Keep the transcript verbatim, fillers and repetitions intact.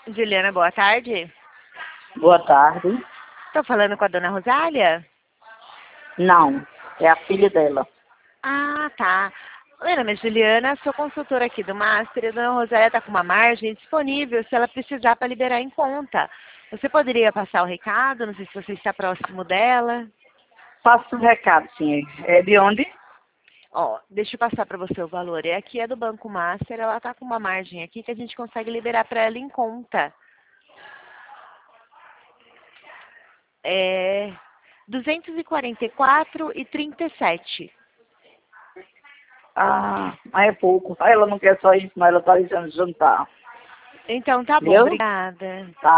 Juliana, boa tarde. Boa tarde. Estou falando com a dona Rosália? Não, é a filha dela. Ah, tá. Meu nome é Juliana, sou consultora aqui do Master e a dona Rosália está com uma margem disponível se ela precisar para liberar em conta. Você poderia passar o recado? Não sei se você está próximo dela. Passa o recado, sim. É de onde? Ó, deixa eu passar para você o valor. É aqui é do Banco Master, ela está com uma margem aqui que a gente consegue liberar para ela em conta. É duzentos e quarenta e quatro reais e trinta e sete centavos. Ah, mas é pouco. Ah, ela não quer só isso, mas ela está dizendo jantar. Então tá bom, Viu? obrigada. Tá.